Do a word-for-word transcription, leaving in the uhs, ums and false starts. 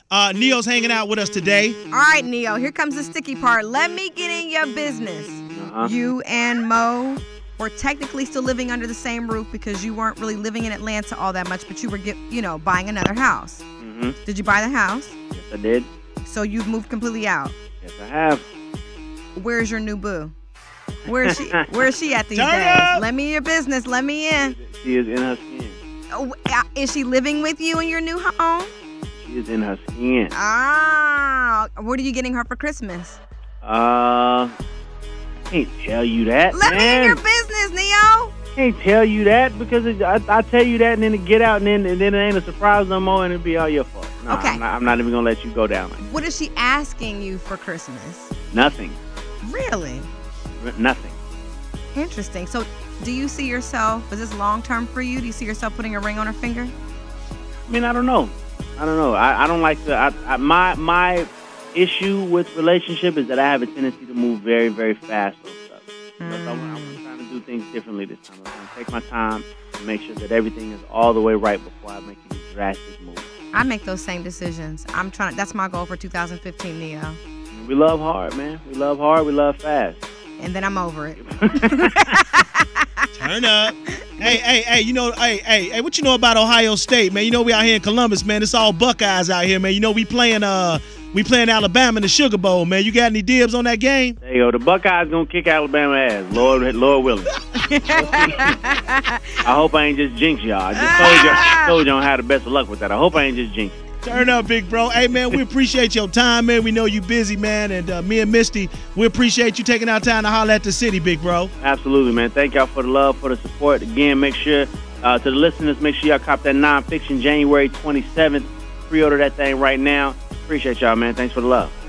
Uh, Neo's hanging out with us today. All right, Neo, here comes the sticky part. Let me get in your business. Uh-huh. You and Mo were technically still living under the same roof because you weren't really living in Atlanta all that much, but you were, get, you know, buying another house. Mm-hmm. Did you buy the house? Yes, I did. So you've moved completely out. Yes, I have. Where's your new boo? Where is she? Where is she at these Turn days? up! Let me in your business. Let me in. She is in her skin. Oh, uh, is she living with you in your new home? She is in her skin. Ah, what are you getting her for Christmas? Uh, I can't tell you that, Let man. me in your business, Neo. Can't tell you that because it, I, I tell you that and then it get out and then and then it ain't a surprise no more and it'll be all your fault. Nah, Okay. I'm not, I'm not even gonna let you go down like that. What is she asking you for Christmas? Nothing. Really? R- Nothing. Interesting. So, do you see yourself? Is this long term for you? Do you see yourself putting a ring on her finger? I mean, I don't know. I don't know. I, I don't like to. I, I, my my issue with relationship is that I have a tendency to move very very fast on stuff. Mm. So I'm, I'm trying to do things differently this time. I'm trying to take my time and make sure that everything is all the way right before I make any drastic moves. I make those same decisions. I'm trying. That's my goal for two thousand fifteen, Neo. We love hard, man. We love hard. We love fast. And then I'm over it. Turn up. Hey, hey, hey, you know, hey, hey, hey, what you know about Ohio State, man? You know we out here in Columbus, man. It's all Buckeyes out here, man. You know we playing uh we playing Alabama in the Sugar Bowl, man. You got any dibs on that game? There you go. The Buckeyes gonna kick Alabama ass. Lord, Lord willing. I hope I ain't just jinx y'all. I just told you, told you I don't have the best of luck with that. I hope I ain't just jinx. Turn up, big bro. Hey, man, we appreciate your time, man. We know you busy, man. And uh, me and Misty, we appreciate you taking our time to holler at the city, big bro. Absolutely, man. Thank y'all for the love, for the support. Again, make sure, uh, to the listeners, make sure y'all cop that Nonfiction January twenty-seventh. Pre-order that thing right now. Appreciate y'all, man. Thanks for the love.